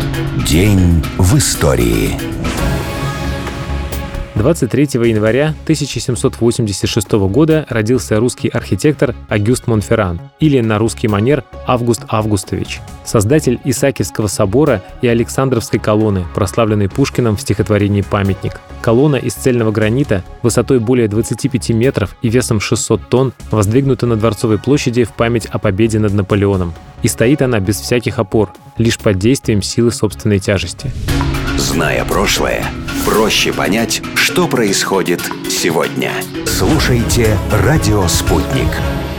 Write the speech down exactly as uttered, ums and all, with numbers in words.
День в истории. двадцать третьего января тысяча семьсот восемьдесят шестого года родился русский архитектор Огюст Монферран, или на русский манер Август Августович, создатель Исаакиевского собора и Александровской колонны, прославленной Пушкиным в стихотворении «Памятник». Колонна из цельного гранита высотой более двадцати пяти метров и весом шестьсот тонн воздвигнута на Дворцовой площади в память о победе над Наполеоном. И стоит она без всяких опор, лишь под действием силы собственной тяжести. Зная прошлое, проще понять, что происходит сегодня. Слушайте «Радио Спутник».